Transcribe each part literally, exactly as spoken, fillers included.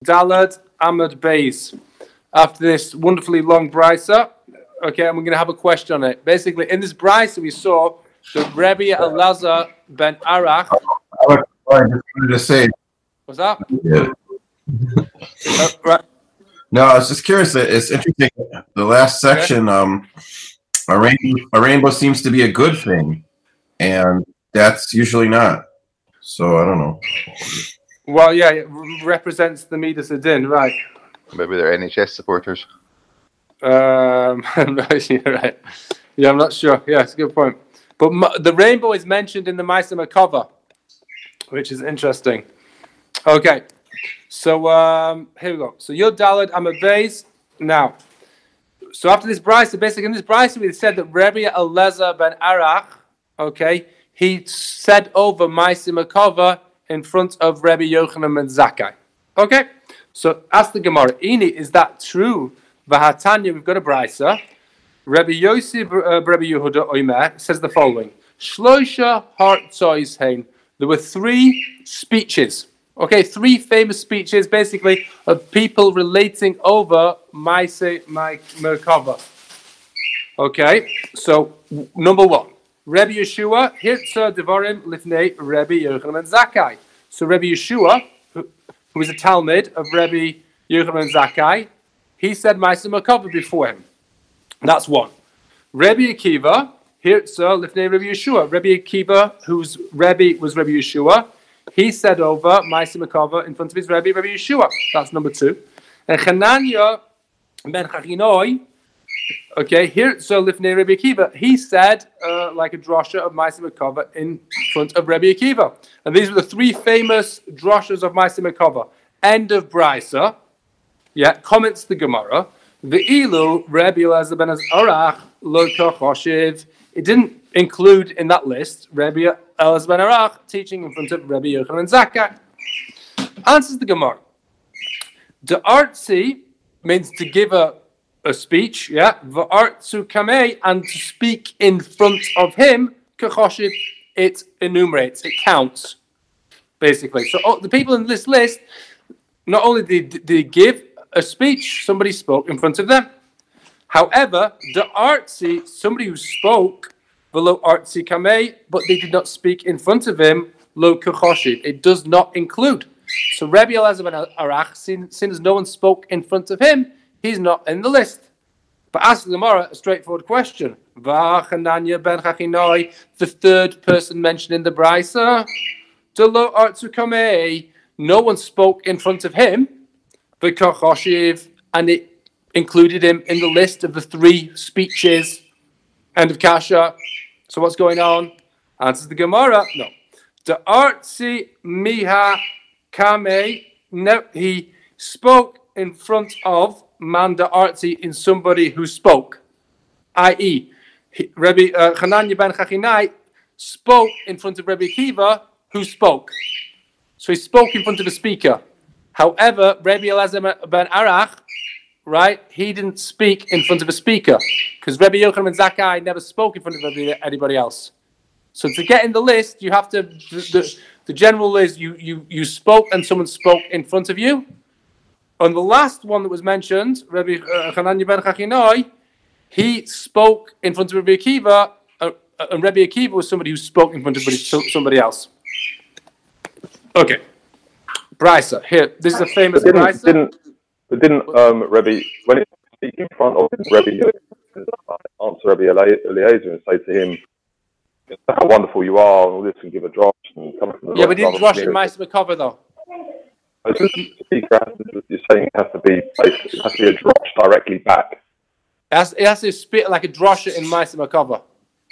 Dalad Ahmed Beis. After this wonderfully long brisa, okay, and we're going to have a question on it. Basically, in this brisa, we saw that Rebbe Elazar ben Arach. I just wanted to say. What's that? Yeah. uh, right. No, I was just curious. It's interesting. The last section, okay. um, a rainbow, a rainbow seems to be a good thing, and that's usually not. So I don't know. Well, yeah, it represents the Midas Adin, right? Maybe they're N H S supporters. Um, right, yeah, right. Yeah, I'm not sure. Yeah, it's a good point. But ma- the rainbow is mentioned in the Ma'aseh Merkava, which is interesting. Okay, so um, here we go. So Yod Daled Amud Beis. Now, so after this brisa, basically in this brisa, we said that Rebbe Elazar ben Arach, okay, he said over Ma'aseh Merkava in front of Rebbe Yochanan ben Zakkai. Okay, so ask the Gemara, Ini, is that true? Vahatanya, we've got a brisa. Rebbe Yosef, uh, Rebbe Yehuda Oimer says the following: Shloisha hartzois hein. There were three speeches. Okay, three famous speeches, basically, of people relating over Ma'aseh Merkava. Okay, so number one, Rebbe Yeshua, Hirtza Devarim Lifnei Rebbe Yochanan ben Zakkai. So Rebbe Yeshua, who, who was a Talmud of Rebbe Yochanan ben Zakkai, he said Ma'aseh Merkava before him. That's one. Rebbe Akiva, Hirtza Lifnei Rebbe Yeshua. Rebbe Akiva, whose Rebbe was Rebbe Yeshua, he said over Ma'aseh Merkava in front of his Rebbe, Rebbe Yeshua. That's number two. And Chananya ben Chachinoi, okay, Hirtza Lifnei Rebbe Akiva, he said uh, like a drosha of Ma'aseh Merkava in front of Rebbe Akiva. And these were the three famous droshas of Ma'aseh Merkava. End of brisa. Yeah, comments the Gemara. The Ilu Rebbe Elazar ben Arach lo kochoshev. It didn't include in that list Rebbe Elazar ben Arach teaching in front of Rebbe Yochanan ben Zakkai. Answers the Gemara. The artsi means to give a, a speech, yeah. The artsu kamei, and to speak in front of him. Kochoshev, it enumerates, it counts, basically. So oh, the people in this list, not only did they give a speech, somebody spoke in front of them. However, the artsi, somebody who spoke, velo artsi kamei, but they did not speak in front of him, lo kachoshiv. It does not include. So Rebbe Elazar ben Arach, since no one spoke in front of him, he's not in the list. But ask the Gemara a straightforward question. V'chananya ben Chachinoi, the third person mentioned in the brisa, de lo artsu kamei, no one spoke in front of him, and it included him in the list of the three speeches. End of kasha. So what's going on? Answers the Gemara. No. The artsi miha kame. No, he spoke in front of manda artsi in somebody who spoke. that is, Rebbe uh, Chananya ben Chachinai spoke in front of Rebbe Akiva, who spoke. So he spoke in front of a speaker. However, Rebbe Elazar ben Arach, right, he didn't speak in front of a speaker because Rebbe Yochanan ben Zakkai never spoke in front of anybody else. So to get in the list, you have to, the, the, the general is you, you, you spoke and someone spoke in front of you. And the last one that was mentioned, Rebbe uh, Chananya ben Chachinoi, he spoke in front of Rebbe Akiva, uh, and Rebbe Akiva was somebody who spoke in front of somebody else. Okay. Brisa. Here, this is a famous but didn't, Brisa. Didn't, but didn't um, Rebbe, when he speak in front of Rebbe, answer Rebbe Eliezer and say to him, how wonderful you are, and all this, and give a drosh. And come from the yeah, but he didn't drosh in Ma'aseh Merkava, though. The speaker has to, you're saying it has to be, it has to be a drosh directly back. It has, it has to spit like a drosha in Ma'aseh Merkava.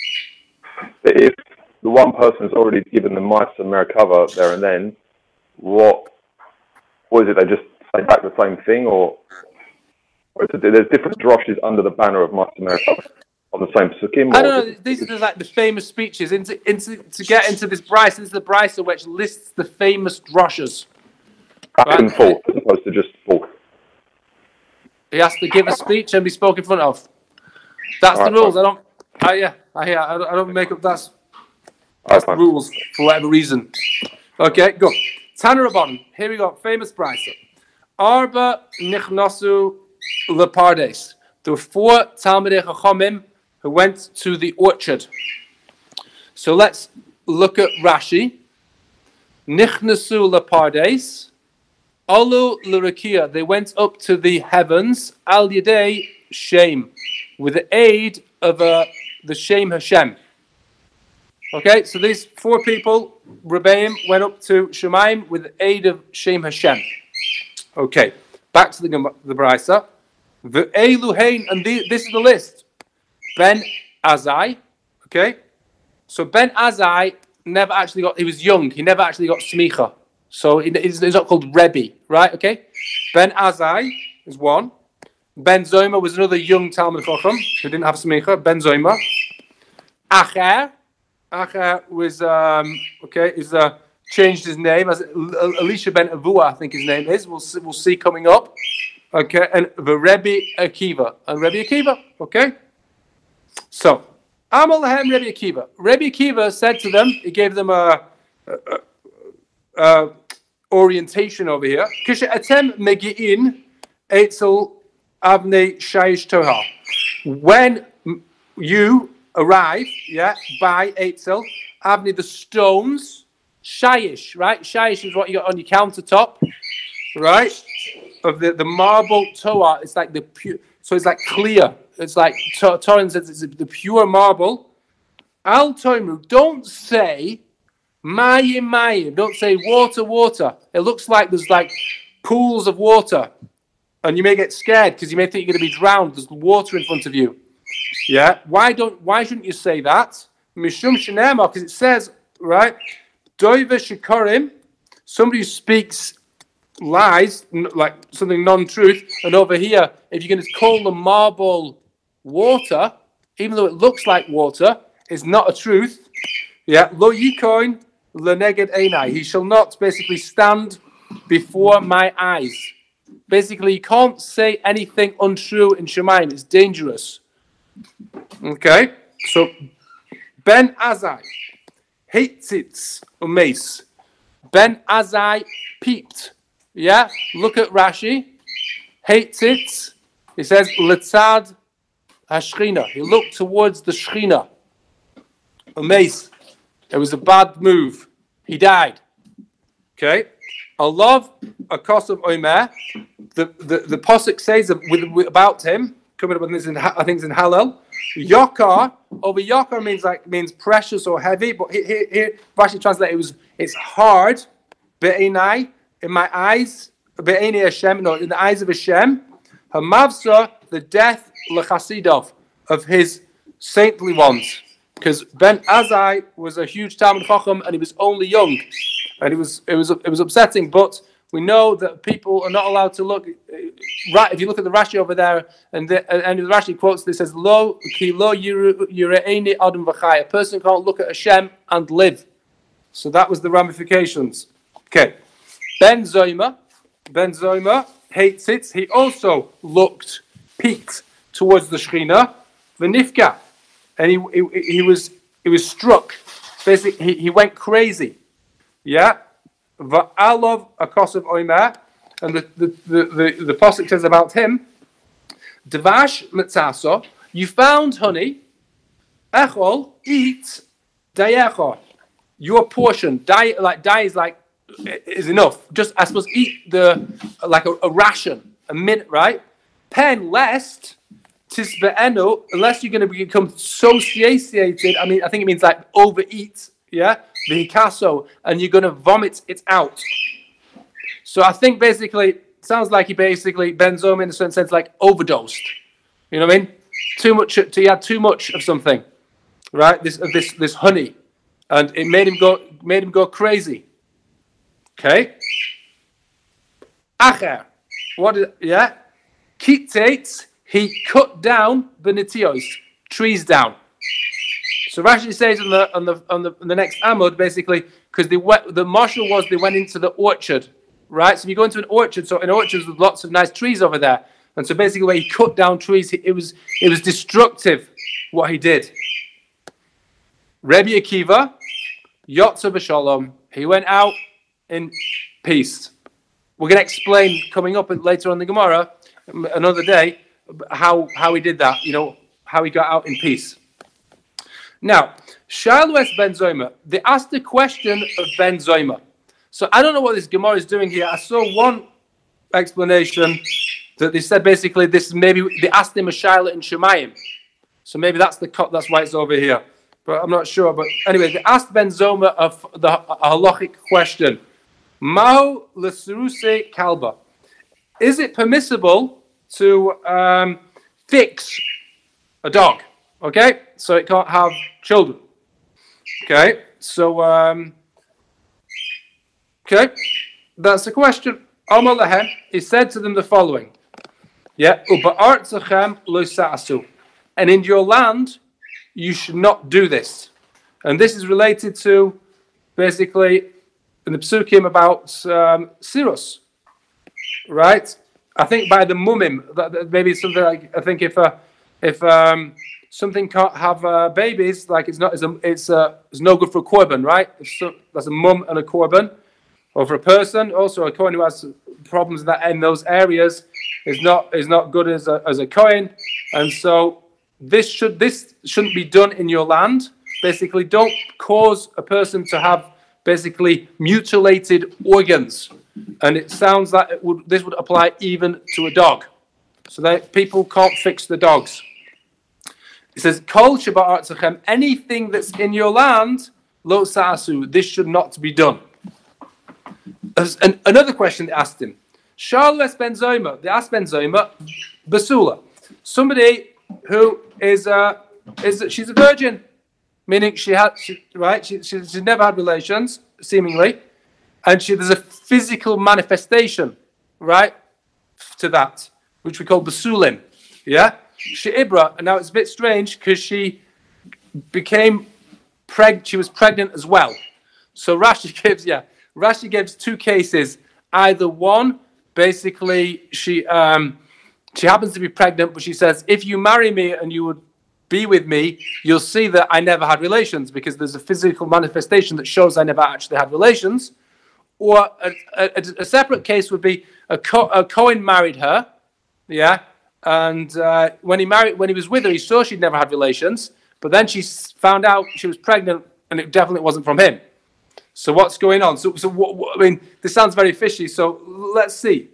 But if the one person's already given the Ma'aseh Merkava there and then, what, what is it? They just say back the same thing, or, or is it, there's different droshes under the banner of Ma'aseh Merkava on the same psukim? I don't know. These are the, like the famous speeches. Into, into to get into this brisa, this is the brisa which lists the famous droshes. Back right? and forth, as opposed to just forth. He has to give a speech and be spoken in front of. That's right, the rules. Fine. I don't. I, yeah, I, yeah, I don't, I don't make up. That's, that's the rules for whatever reason. Okay, go. Tanur Rabbanan. Here we go. Famous brisa. Arba nichnasu lepardes. There were four Talmidei Chachamim who went to the orchard. So let's look at Rashi. Nichnasu lepardes. Alu l'rakia. They went up to the heavens. Al yadei Shem, with the aid of uh, the Shem Hashem. Okay, so these four people, Rebbeim, went up to Shemaim with the aid of Shem Hashem. Okay, back to the the Brisa. The Eluhain, and the, this is the list. Ben Azai. Okay, so Ben Azai never actually got. He was young. He never actually got smicha. So he's not called Rebbe, right? Okay, Ben Azai is one. Ben Zoyma was another young Talmud Chacham who didn't have smicha. Ben Zoyma. Acher. Acher was um, okay. He's uh, changed his name as Elisha ben Avua, I think his name is. We'll see, we'll see coming up. Okay, and the Rebbe Akiva and Rebbe Akiva. Okay, so Amal Lahem Rebbe Akiva. Rebbe Akiva said to them, he gave them a, a, a, a orientation over here. Kisha atem megi'in etzel avnei shayish toha. When you arrive, yeah, by Eitzel, Avni, the stones, shayish, right? Shayish is what you got on your countertop, right? Of the, the marble toa, it's like the pure, so it's like clear. It's like Torah says it's the pure marble. Al Toimu, don't say mayim mayim, don't say water, water. It looks like there's like pools of water, and you may get scared because you may think you're going to be drowned. There's water in front of you. Yeah, why don't? Why shouldn't you say that? Mishum shenema, because it says, right, doiva shikarim, somebody who speaks lies, like something non-truth, and over here, if you're going to call the marble water, even though it looks like water, it's not a truth. Yeah, lo yikoin leneged einai. He shall not basically stand before my eyes. Basically, you can't say anything untrue in Shemaim. It's dangerous. Okay, so Ben Azai, Heitzitz Umeis. Ben Azai peeped. Yeah, look at Rashi. Heitzitz, he says, Letzad Hashchina. He looked towards the Shechina. Umeis. It was a bad move. He died. Okay, Allah, a cost of Omer. The the the pasuk says with, with, about him. Coming up with this, in, I think it's in Hallel. Yokar, over Yokar means like means precious or heavy, but here, here, here Rashi translates it was it's hard. Be'enai, in my eyes, be'enai Hashem, no, in the eyes of Hashem. Hamavsa, the death lechasidov of his saintly ones, because Ben Azai was a huge Talmud Chacham and he was only young, and it was it was it was upsetting, but. We know that people are not allowed to look. Right, if you look at the Rashi over there, and the, and the Rashi quotes this says, "Lo ki lo yireini adam v'chai." A person can't look at Hashem and live. So that was the ramifications. Okay, Ben Zoyma, Ben Zoyma hates it. He also looked, peeked towards the Shechina, v'nifka, and he, he he was he was struck. Basically, he, he went crazy. Yeah. Va'alov akosav oimer, and the the the the, the pasuk says about him, Dvash mitzaso, you found honey, echol, eat, dayecho, your portion, die like die is like is enough. Just I suppose eat the like a, a ration, a minute, right? Pen lest tisbe'enu, unless you're going to become so satiated. I mean, I think it means like overeat. Yeah, the hikaso, and you're going to vomit it out. So I think basically, it sounds like he basically, Ben Zoma in a certain sense, like overdosed. You know what I mean? Too much, he had too much of something, right? This of this this honey, and it made him go made him go crazy. Okay. Acher, what did yeah? Kitates, he cut down benetios, trees down. So Rashi says on the on the on the, on the next Amud basically because they went, the marshal was they went into the orchard, right? So if you go into an orchard, so in orchards with lots of nice trees over there, and so basically where he cut down trees, it was it was destructive what he did. Rebbe Akiva, Yotza b'Shalom, he went out in peace. we're going to explain coming up later on in the Gemara, another day, how how he did that, you know, how he got out in peace. Now, Shalu es Ben Zoyma, they asked the question of Ben Zoyma. So I don't know what this Gemara is doing here. I saw one explanation that they said basically this is maybe they asked him a Shaila in Shemayim. So maybe that's the that's why it's over here. But I'm not sure. But anyway, they asked Ben Zoyma of the a halachic question. Mao l'seruse kalba. Is it permissible to um, fix a dog? Okay, so it can't have children. Okay, so um, okay, that's the question. Amar lahem, he said to them the following: yeah, uba'artzachem lo sa'asu, and in your land you should not do this. And this is related to basically in the psukim about um, sirus, right? I think by the mumim, that, that maybe something like I think if uh, if um, something can't have uh, babies, like it's not it's a, it's, uh, it's no good for a korban, right? If so, that's a mum and a korban, or for a person. Also, a kohen who has problems in that in those areas is not is not good as a as a kohen, and so this should this shouldn't be done in your land. Basically, don't cause a person to have basically mutilated organs. And it sounds like it would, this would apply even to a dog. So that people can't fix the dogs. It says, Kol sheba'artzachem, anything that's in your land, lo sa'asu, this should not be done. And another question they asked him, Shalu es Ben Zoyma, they asked Ben Zoyma, Basula, somebody who is, uh, is she's a virgin, meaning she had, she, right, she, she, she's never had relations, seemingly, and she, there's a physical manifestation, right, to that, which we call basulim, yeah? She ibra, and now it's a bit strange because she became preg, she was pregnant as well. So Rashi gives, yeah, Rashi gives two cases. Either one, basically, she um, she happens to be pregnant, but she says, if you marry me and you would be with me, you'll see that I never had relations because there's a physical manifestation that shows I never actually had relations. Or a, a, a separate case would be a, Co- a Cohen married her, yeah, and uh, when he married, when he was with her, he saw she'd never had relations, but then she found out she was pregnant, and it definitely wasn't from him. So what's going on? So, so what, what, I mean, this sounds very fishy. So let's see.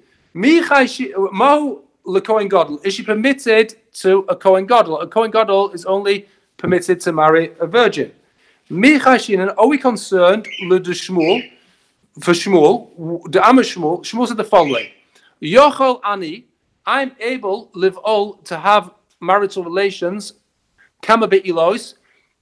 Mo le Kohen Gadol, is she permitted to a Kohen Gadol? A Kohen Gadol is only permitted to marry a virgin. Michashinan, are we concerned le de Shmuel? For Shmuel, the Amar Shmuel, Shmuel said the following: Yochel ani, I'm able live all to have marital relations. Kama be'ilos,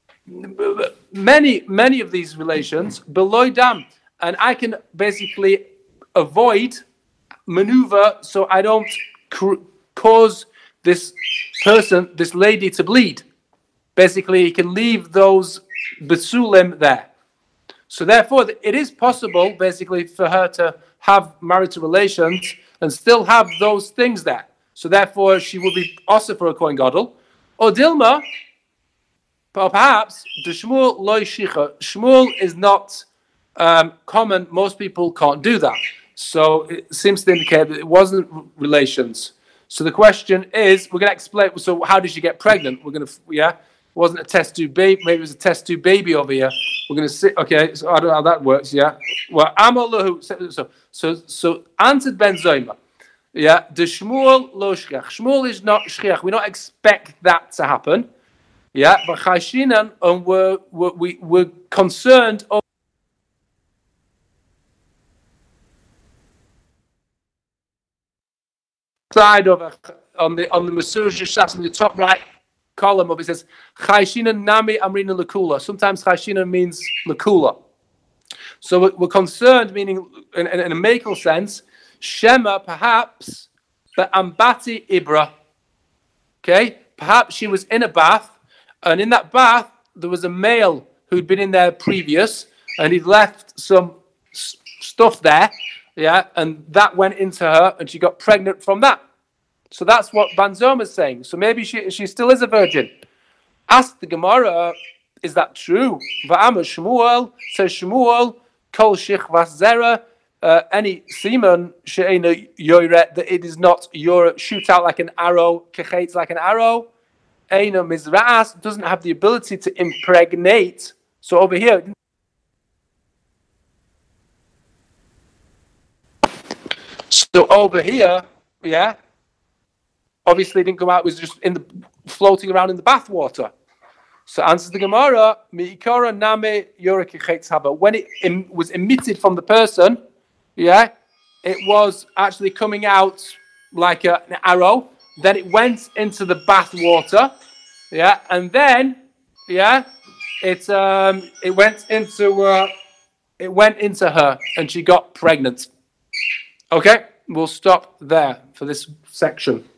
many many of these relations below dam, and I can basically avoid maneuver so I don't cr- cause this person, this lady, to bleed. Basically, he can leave those besulim there. So therefore, it is possible, basically, for her to have marital relations and still have those things there. So therefore, she will be also for a Kohen Gadol. Or Dilma, perhaps, the Shmuel loy shicha. Shmuel is not um, common. Most people can't do that. So it seems to indicate that it wasn't relations. So the question is, we're going to explain. So how did she get pregnant? We're going to, yeah. It wasn't a test tube baby. Maybe it was a test tube baby over here. We're going to see. Okay, so I don't know how that works. Yeah. Well, Amalahu. So, so, so answered Ben Zoyma. Yeah. The Shmuel lo shchiach. Shmuel is not shchiach. We don't expect that to happen. Yeah. But Chashinan, and we're, we're we we're concerned. Over side of a, on the on the Masur Shas in the top right column of it says Chayshina Nami Amrina Lakula. Sometimes Chayshina means Lakula. So we're, we're concerned, meaning in, in, in a medical sense, Shema perhaps, but Ambati Ibra. Okay, perhaps she was in a bath, and in that bath there was a male who'd been in there previous, and he'd left some s- stuff there, yeah, and that went into her, and she got pregnant from that. So that's what Ben Zoyma is saying. So maybe she she still is a virgin. Ask the Gemara, is that true? Va'amar Shmuel, says Shmuel, Kol Shich Vas Zera, uh, any semen she'ena yoyre, that it is not your shoot out like an arrow, kechetz like an arrow. Eina mizras doesn't have the ability to impregnate. So over here. So over here, yeah. Obviously, it didn't come out. It was just in the floating around in the bathwater. So answers the Gemara, Mi'ikara name yorekichetz haba. When it em- was emitted from the person, yeah, it was actually coming out like a, an arrow. Then it went into the bathwater, yeah, and then, yeah, it um it went into uh, it went into her, and she got pregnant. Okay, we'll stop there for this section.